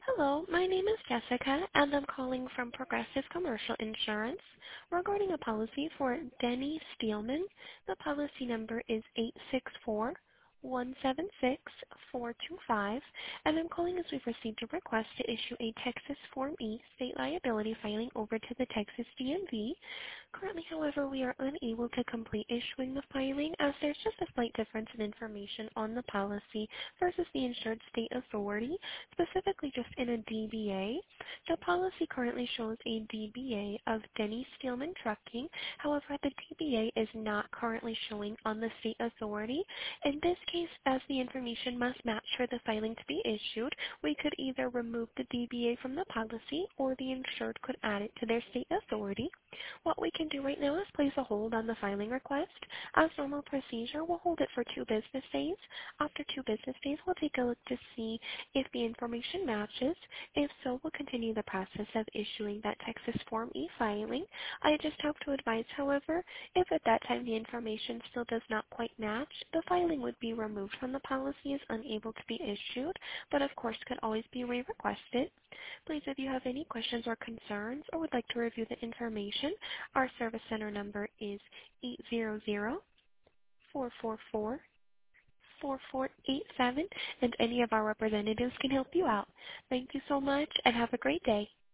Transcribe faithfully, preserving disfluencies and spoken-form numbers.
Hello, my name is Jessica, and I'm calling from Progressive Commercial Insurance regarding a policy for Denny Steelman. The policy number is eight six four, one seven six, four two five, and I'm calling as we've received a request to issue a Texas Form E state liability filing over to the Texas D M V. Currently, however, we are unable to complete issuing the filing as there's just a slight difference in information on the policy versus the insured state authority, specifically just in a D B A. The policy currently shows a D B A of Denny Steelman Trucking. However, the D B A is not currently showing on the state authority. In this case, as the information must match for the filing to be issued, we could either remove the D B A from the policy or the insured could add it to their state authority. What we can do right now is place a hold on the filing request. As normal procedure, we'll hold it for two business days. After two business days, we'll take a look to see if the information matches. If so, we'll continue the process of issuing that Texas Form E filing. I just have to advise, however, if at that time the information still does not quite match, the filing would be removed from the policy as unable to be issued, but of course could always be re-requested. Please, if you have any questions or concerns or would like to review the information, our service center number is eight zero zero, four four four, four four eight seven, and any of our representatives can help you out. Thank you so much and have a great day.